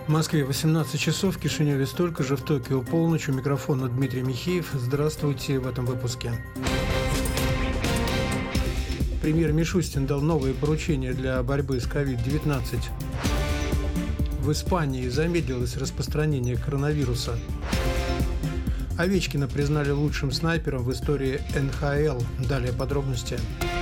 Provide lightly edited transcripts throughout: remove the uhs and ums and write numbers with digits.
В Москве 18 часов, в Кишиневе столько же, в Токио полночь. У микрофона Дмитрий Михеев. Здравствуйте в этом выпуске. Премьер Мишустин дал новые поручения для борьбы с COVID-19. В Испании замедлилось распространение коронавируса. Овечкина признали лучшим снайпером в истории НХЛ. Далее подробности.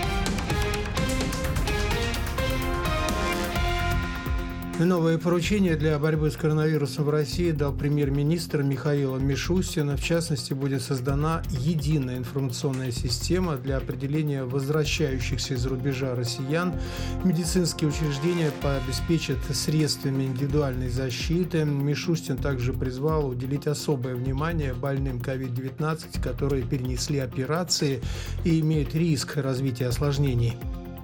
Новое поручение для борьбы с коронавирусом в России дал премьер-министр Михаил Мишустин. В частности, будет создана единая информационная система для определения возвращающихся из-за рубежа россиян. Медицинские учреждения обеспечат средствами индивидуальной защиты. Мишустин также призвал уделить особое внимание больным COVID-19, которые перенесли операции и имеют риск развития осложнений.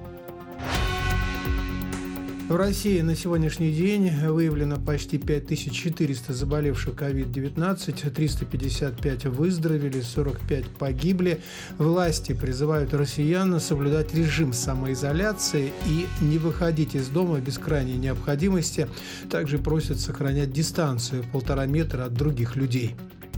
В России на сегодняшний день выявлено почти 5400 заболевших COVID-19, 355 выздоровели, 45 погибли. Власти призывают россиян соблюдать режим самоизоляции и не выходить из дома без крайней необходимости. Также просят сохранять дистанцию 1,5 метра от других людей.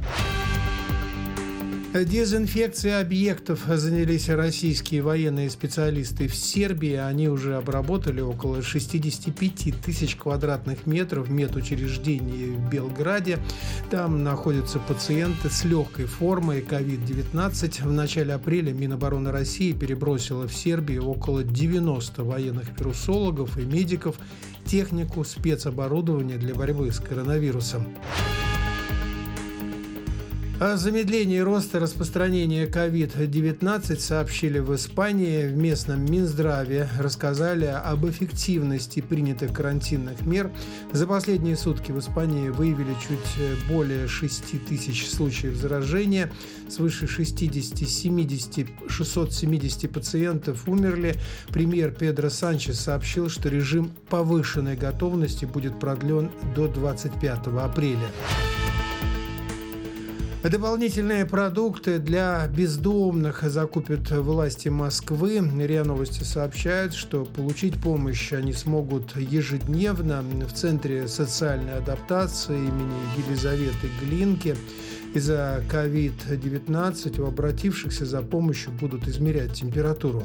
Дезинфекцией объектов занялись российские военные специалисты в Сербии. Они уже обработали около 65 тысяч квадратных метров медучреждений в Белграде. Там находятся пациенты с легкой формой COVID-19. В начале апреля Минобороны России перебросила в Сербию около 90 военных вирусологов и медиков, технику, спецоборудование для борьбы с коронавирусом. О замедлении роста распространения COVID-19 сообщили в Испании. В местном Минздраве рассказали об эффективности принятых карантинных мер. За последние сутки в Испании выявили чуть более 6 тысяч случаев заражения. Свыше 670 пациентов умерли. Премьер Педро Санчес сообщил, что режим повышенной готовности будет продлен до 25 апреля. Дополнительные продукты для бездомных закупят власти Москвы. РИА Новости сообщают, что получить помощь они смогут ежедневно в Центре социальной адаптации имени Елизаветы Глинки. Из-за COVID-19 у обратившихся за помощью будут измерять температуру.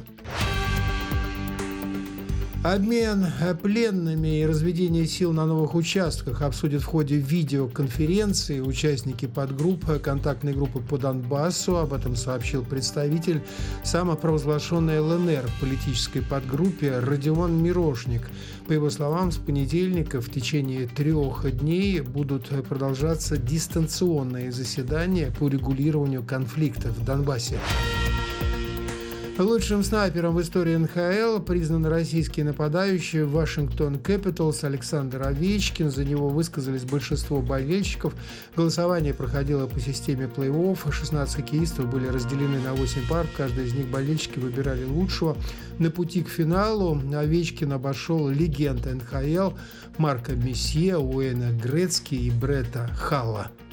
Обмен пленными и разведение сил на новых участках обсудят в ходе видеоконференции участники подгруппы контактной группы по Донбассу. Об этом сообщил представитель самопровозглашенной ЛНР политической подгруппе Родион Мирошник. По его словам, с понедельника в течение 3 дней будут продолжаться дистанционные заседания по урегулированию конфликта в Донбассе. Лучшим снайпером в истории НХЛ признан российский нападающий Вашингтон Кэпиталс Александр Овечкин. За него высказались большинство болельщиков. Голосование проходило по системе плей-офф. 16 хоккеистов были разделены на 8 пар. В каждой из них болельщики выбирали лучшего. На пути к финалу Овечкин обошел легенд НХЛ Марка Месье, Уэйна Грецки и Бретта Халла.